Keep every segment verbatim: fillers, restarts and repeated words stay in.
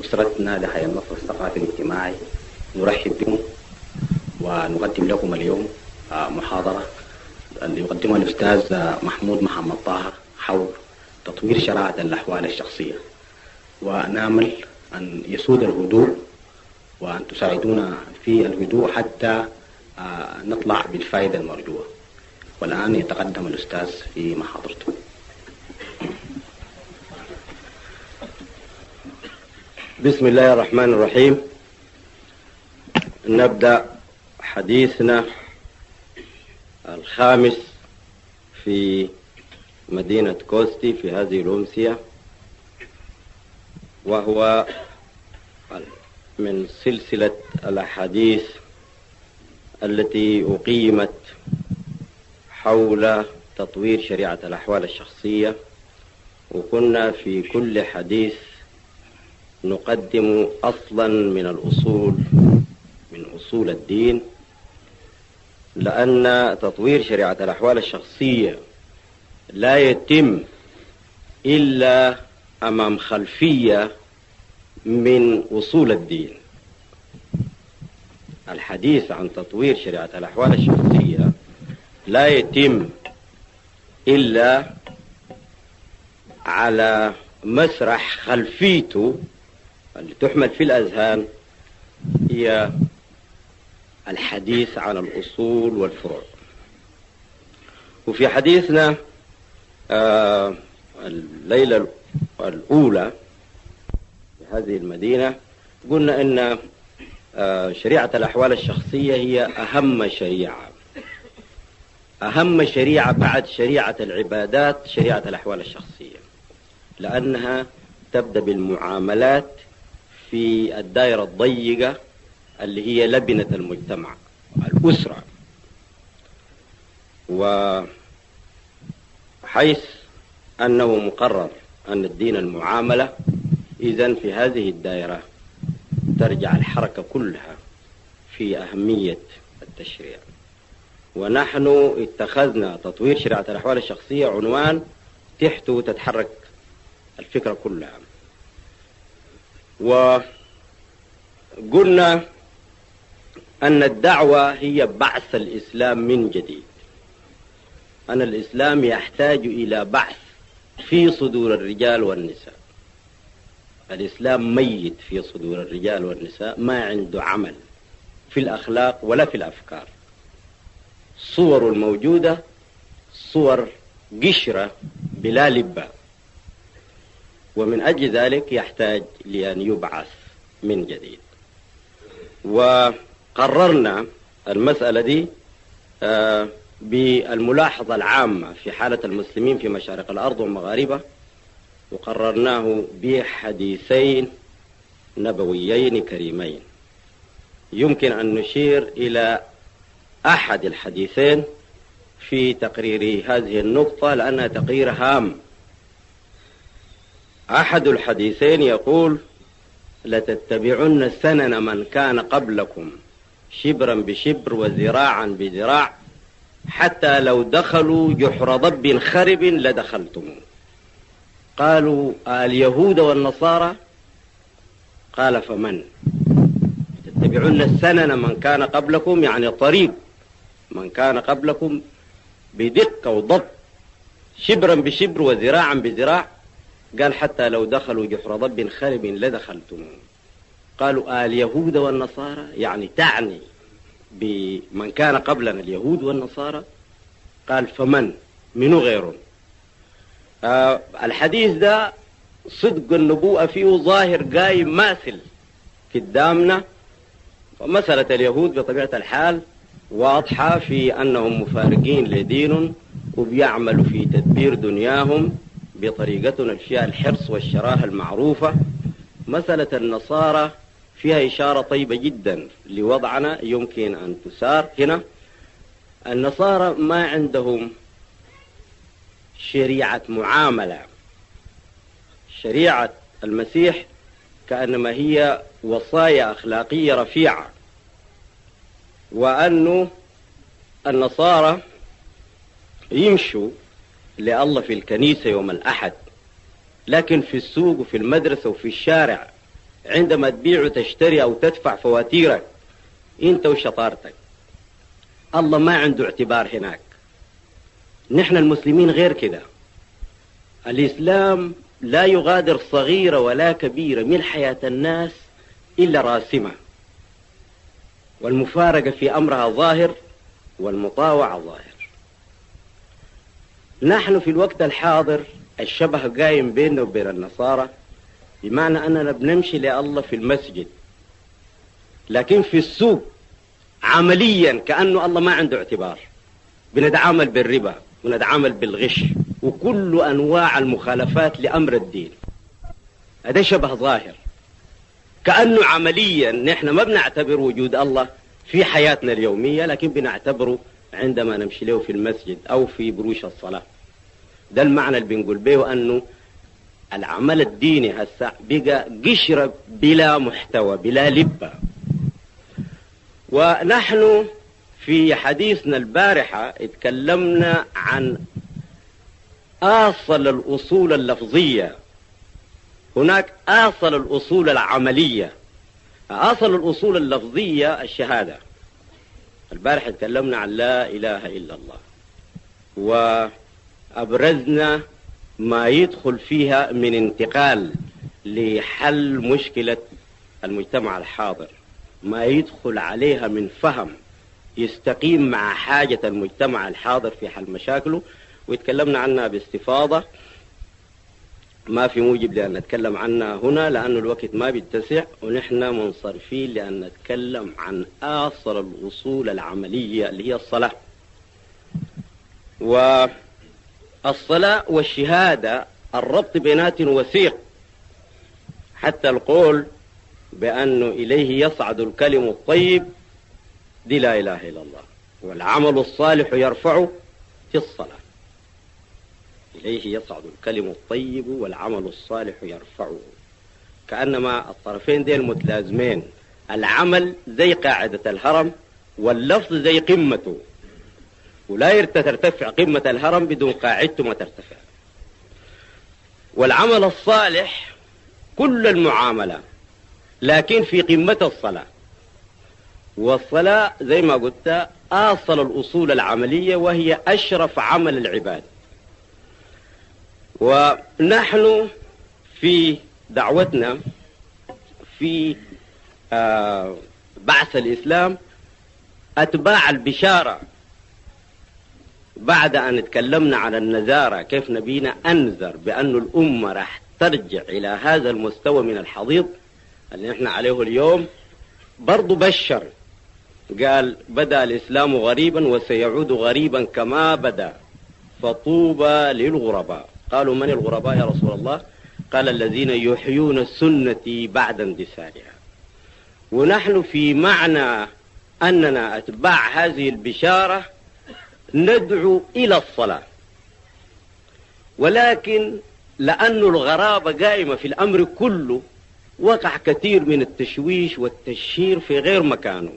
أسرتنا لحياة النصر الثقافي الاجتماعي نرحب بكم ونقدم لكم اليوم محاضرة اللي يقدمها الأستاذ محمود محمد طه حول تطوير شريعة الأحوال الشخصية، ونامل أن يسود الهدوء وأن تساعدونا في الهدوء حتى نطلع بالفائدة المرجوة. والآن يتقدم الأستاذ في محاضرته. بسم الله الرحمن الرحيم. نبدأ حديثنا الخامس في مدينة كوستي في هذه الأمسية، وهو من سلسلة الأحاديث التي أقيمت حول تطوير شريعة الأحوال الشخصية، وكنا في كل حديث نقدم أصلا من الأصول من أصول الدين، لأن تطوير شريعة الأحوال الشخصية لا يتم إلا أمام خلفية من أصول الدين. الحديث عن تطوير شريعة الأحوال الشخصية لا يتم إلا على مسرح خلفيته اللي تحمل في الأذهان هي الحديث عن الأصول والفروع. وفي حديثنا آه الليلة الأولى في هذه المدينة قلنا أن آه شريعة الأحوال الشخصية هي أهم شريعة أهم شريعة بعد شريعة العبادات، شريعة الأحوال الشخصية، لأنها تبدأ بالمعاملات في الدائرة الضيقة اللي هي لبنة المجتمع الأسرة. وحيث أنه مقرر أن الدين المعاملة، إذن في هذه الدائرة ترجع الحركة كلها في أهمية التشريع. ونحن اتخذنا تطوير شريعة الأحوال الشخصية عنوان تحته تتحرك الفكرة كلها. وقلنا أن الدعوة هي بعث الإسلام من جديد، أن الإسلام يحتاج إلى بعث في صدور الرجال والنساء. الإسلام ميت في صدور الرجال والنساء، ما عنده عمل في الأخلاق ولا في الأفكار. صور الموجودة صور قشرة بلا لبة، ومن أجل ذلك يحتاج لأن يبعث من جديد. وقررنا المسألة دي بالملاحظة العامة في حالة المسلمين في مشارق الأرض ومغاربها، وقررناه بحديثين نبويين كريمين. يمكن أن نشير إلى أحد الحديثين في تقرير هذه النقطة لأنها تقرير هام. أحد الحديثين يقول: لتتبعن سنن من كان قبلكم شبرا بشبر وذراعا بذراع حتى لو دخلوا جحر ضب خرب لدخلتموه. قالوا: اليهود والنصارى؟ قال: فمن؟ تتبعن سنن من كان قبلكم، يعني طريق من كان قبلكم بدقة وضبط، شبرا بشبر وذراعا بذراع. قال: حتى لو دخلوا جحر ضب خرب لدخلتموه. قالوا: اليهود والنصارى؟ يعني تعني بمن كان قبلنا اليهود والنصارى؟ قال: فمن؟ منو غيرهم؟ آه الحديث ده صدق النبوءة فيه ظاهر قايم ماثل قدامنا. ومسألة اليهود بطبيعة الحال واضحة في أنهم مفارقين لدين وبيعملوا في تدبير دنياهم بطريقتنا فيها الحرص والشراهة المعروفة. مسألة النصارى فيها إشارة طيبة جدا لوضعنا يمكن أن تسار هنا. النصارى ما عندهم شريعة معاملة. شريعة المسيح كأنما هي وصايا أخلاقية رفيعة، وأنه النصارى يمشوا لله في الكنيسة يوم الأحد، لكن في السوق وفي المدرسة وفي الشارع عندما تبيع وتشتري أو تدفع فواتيرك أنت وشطارتك. الله ما عنده اعتبار هناك. نحن المسلمين غير كده. الإسلام لا يغادر صغيرة ولا كبيرة من حياة الناس إلا راسمة، والمفارقة في أمرها ظاهر والمطاوعة ظاهر. نحن في الوقت الحاضر الشبه قايم بيننا وبين النصارى، بمعنى أننا بنمشي لله في المسجد، لكن في السوق عمليا كأنه الله ما عنده اعتبار. بنتعامل بالربا ونتعامل بالغش وكل أنواع المخالفات لأمر الدين. هذا شبه ظاهر، كأنه عمليا نحن ما بنعتبر وجود الله في حياتنا اليومية، لكن بنعتبره عندما نمشي له في المسجد أو في بروش الصلاة. ده المعنى اللي بنقول به أنه العمل الديني هسا بقى قشرة بلا محتوى بلا لبة. ونحن في حديثنا البارحة اتكلمنا عن أصل الأصول اللفظية، هناك أصل الأصول العملية. أصل الأصول اللفظية الشهادة. البارحة اتكلمنا عن لا إله إلا الله، وأبرزنا ما يدخل فيها من انتقال لحل مشكلة المجتمع الحاضر، ما يدخل عليها من فهم يستقيم مع حاجة المجتمع الحاضر في حل مشاكله، ويتكلمنا عنها باستفاضة. ما في موجب لأن نتكلم عنها هنا لأن الوقت ما بيتسع، ونحن منصرفين لأن نتكلم عن أصل الأصول العملية اللي هي الصلاة. والصلاة والشهادة الربط بينات وثيق، حتى القول بأنه إليه يصعد الكلم الطيب دي لا إله إلا الله، والعمل الصالح يرفعه في الصلاة. إليه يصعد الكلم الطيب والعمل الصالح يرفعه، كأنما الطرفين دي المتلازمين. العمل زي قاعدة الهرم واللفظ زي قمته، ولا ترتفع قمة الهرم بدون قاعدته ما ترتفع. والعمل الصالح كل المعاملة لكن في قمة الصلاة. والصلاة زي ما قلت أصل الأصول العملية، وهي أشرف عمل العباد. ونحن في دعوتنا في آه بعث الإسلام أتباع البشارة. بعد أن تكلمنا على النذارة كيف نبينا أنذر بأن الأمة راح ترجع إلى هذا المستوى من الحضيض اللي نحن عليه اليوم، برضو بشر قال بدأ الإسلام غريبا وسيعود غريبا كما بدأ، فطوبى للغرباء. قالوا من الغرباء يا رسول الله؟ قال الذين يحيون السنة بعد اندثارها. ونحن في معنى أننا أتباع هذه البشارة ندعو إلى الصلاة، ولكن لأن الغرابة قائمة في الأمر كله وقع كثير من التشويش والتشهير في غير مكانه.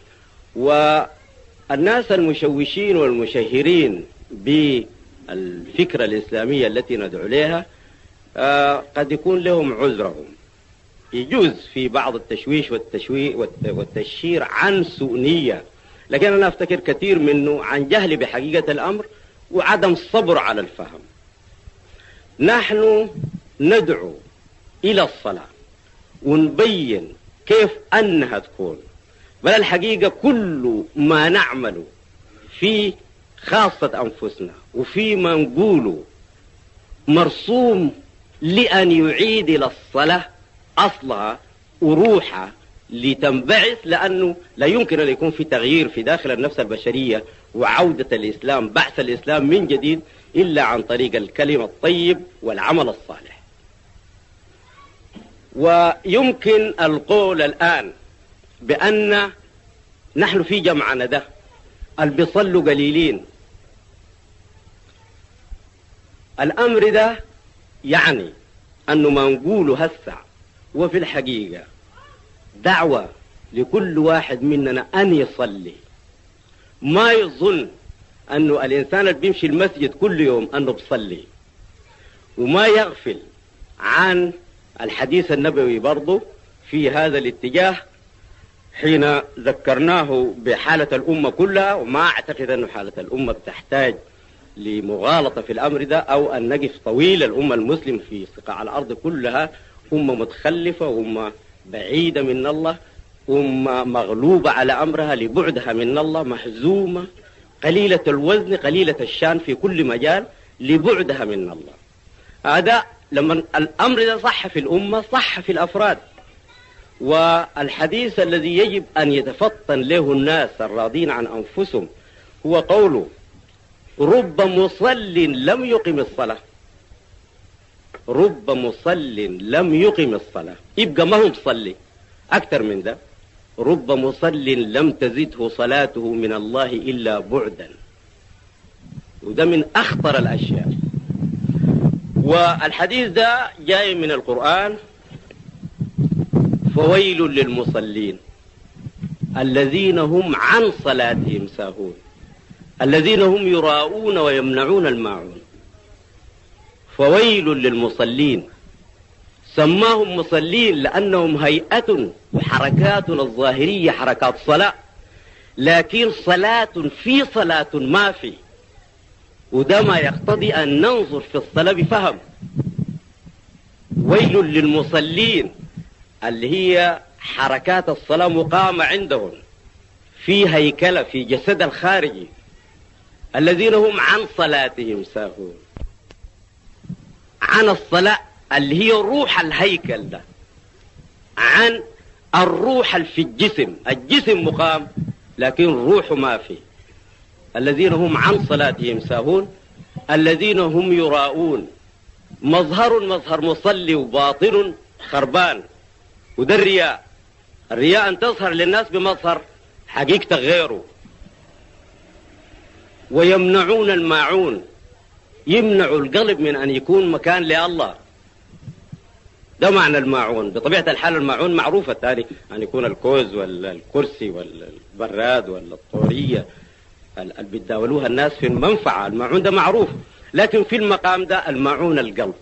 والناس المشوشين والمشهرين بالفكرة الإسلامية التي ندعو لها آه قد يكون لهم عذرهم. يجوز في بعض التشويش والتشوي والتشهير عن سوء نية، لكن أنا أفتكر كثير منه عن جهل بحقيقة الأمر وعدم الصبر على الفهم. نحن ندعو إلى الصلاة ونبين كيف أنها تكون، بل الحقيقة كل ما نعمل في خاصة أنفسنا وفي ما نقوله مرسوم لأن يعيد إلى الصلاة أصلها وروحها لتنبعث، لأنه لا يمكن أن يكون في تغيير في داخل النفس البشرية وعودة الإسلام بعث الإسلام من جديد إلا عن طريق الكلمة الطيب والعمل الصالح. ويمكن القول الآن بأن نحن في جمعنا ده اللي بيصلوا قليلين. الأمر ده يعني أنه ما نقوله هسع، وفي الحقيقة دعوة لكل واحد مننا أن يصلي. ما يظن أنه الإنسان اللي بيمشي المسجد كل يوم أنه بيصلي، وما يغفل عن الحديث النبوي برضه في هذا الاتجاه حين ذكرناه بحالة الأمة كلها، وما أعتقد أن حالة الأمة بتحتاج لمغالطة في الأمر ده أو أن نقف طويل. الأمة المسلم في صقاع الأرض كلها أمة متخلفة، أمة بعيدة من الله، أمة مغلوبة على أمرها لبعدها من الله، محزومة، قليلة الوزن، قليلة الشان في كل مجال لبعدها من الله. هذا لما الأمر ده صح في الأمة صح في الأفراد. والحديث الذي يجب أن يتفطن له الناس الراضين عن أنفسهم هو قوله: رب مصل لم يقم الصلاة. رب مصل لم يقم الصلاة، يبقى ما هو مصلي. أكثر من ده، رب مصل لم تزده صلاته من الله إلا بعدا. وده من أخطر الأشياء. والحديث ده جاي من القرآن: فويل للمصلين الذين هم عن صلاتهم ساهون الذين هم يراءون ويمنعون الماعون. فويل للمصلين، سماهم مصلين لأنهم هيئة وحركاتنا الظاهرية حركات صلاة، لكن صلاة في صلاة ما في. وده ما يقتضي أن ننظر في الصلاة بفهم. ويل للمصلين اللي هي حركات الصلاة مقامة عندهم في هيكلة في جسد الخارجي، الذين هم عن صلاتهم ساهون. عن الصلاة اللي هي روح الهيكل ده، عن الروح اللي في الجسم. الجسم مقام لكن روح ما فيه. الذين هم عن صلاتهم ساهون الذين هم يراءون. مظهر مظهر مصلي وباطن خربان. وده الرياء. الرياء أن تظهر للناس بمظهر حقيقة غيره. ويمنعون الماعون، يمنعوا القلب من أن يكون مكان لله. ده معنى الماعون. بطبيعة الحال الماعون معروفة الثاني أن يكون الكوز ولا الكرسي ولا البراد ولا الطورية اللي بيتداولوها الناس في المنفعة. الماعون ده معروف، لكن في المقام ده الماعون القلب،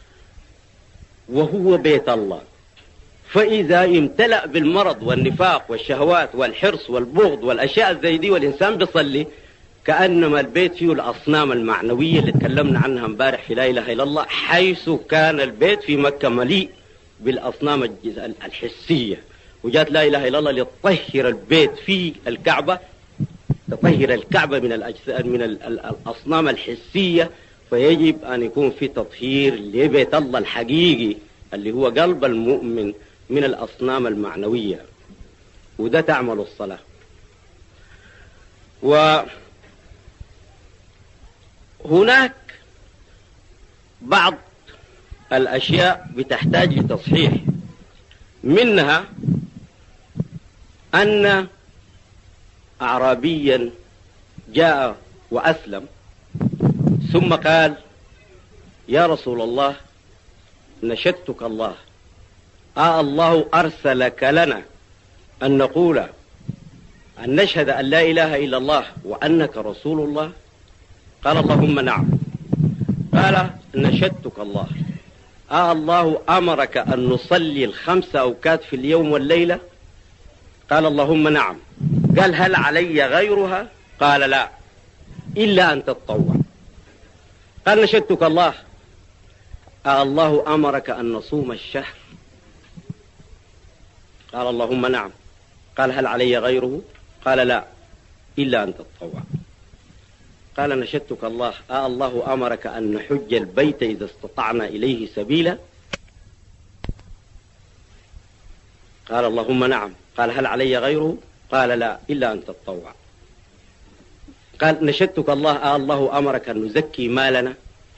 وهو بيت الله. فإذا امتلأ بالمرض والنفاق والشهوات والحرص والبغض والأشياء زي دي والإنسان بيصلي، كأنما البيت فيه الأصنام المعنوية اللي تكلمنا عنها امبارح في لا إله إلا الله، حيث كان البيت في مكة مليء بالأصنام الحسية. وجاءت لا إله إلا الله لتطهر البيت في الكعبة، تطهر الكعبة من الأجساد من الأصنام الحسية. فيجب أن يكون في تطهير لبيت الله الحقيقي اللي هو قلب المؤمن من الأصنام المعنوية. وده تعمل الصلاة. وهناك بعض الأشياء بتحتاج لتصحيح. منها أن أعرابيا جاء وأسلم ثم قال: يا رسول الله نشدتك الله، آه الله أرسلك لنا أن نقول أن نشهد أن لا إله إلا الله وأنك رسول الله؟ قال: اللهم نعم. قال: نشدتك الله، آه الله أمرك أن نصلي الخمس أوقات في اليوم والليلة؟ قال: اللهم نعم. قال: هل علي غيرها؟ قال: لا، إلا أن تتطوع. قال: نشدتك الله، آه الله أمرك أن نصوم الشهر؟ قال: اللهم نعم. قال: هل علي غيره؟ قال: لا، إلا أن تتطوع. قال: نشدتك الله، آه الله أمرك أن نحج البيت إذا استطعنا إليه سبيلا؟ قال: اللهم نعم. قال: هل علي غيره؟ قال: لا، إلا أن تتطوع. قال: نشدتك الله، آه الله أمرك أن نزكي مالنا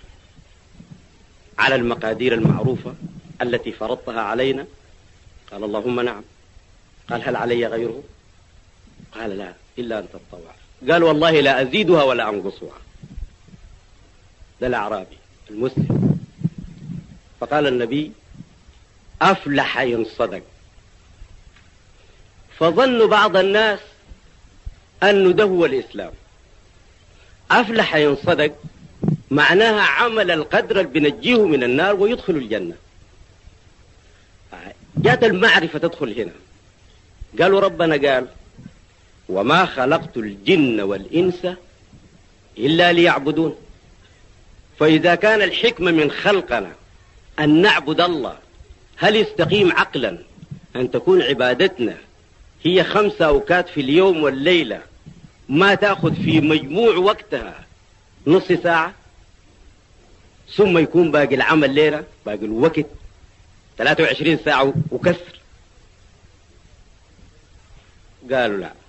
على المقادير المعروفة التي فرضتها علينا؟ قال: اللهم نعم. قال: هل علي غيره؟ قال: لا، إلا أن تتطوع. قال: والله لا أزيدها ولا أنقصها. ده الأعرابي المسلم. فقال النبي: أفلح إن صدق. فظن بعض الناس أنه ده هو الإسلام. أفلح إن صدق معناها عمل القدر اللي بنجيه من النار ويدخل الجنة. جات المعرفة تدخل هنا. قالوا ربنا قال وما خلقت الجن والإنس إلا ليعبدون. فإذا كان الحكمة من خلقنا أن نعبد الله، هل يستقيم عقلا أن تكون عبادتنا هي خمسة أوقات في اليوم والليلة ما تأخذ في مجموع وقتها نص ساعة، ثم يكون باقي العمل ليلة، باقي الوقت ثلاثة وعشرين ساعة وكسر؟ قالوا لا،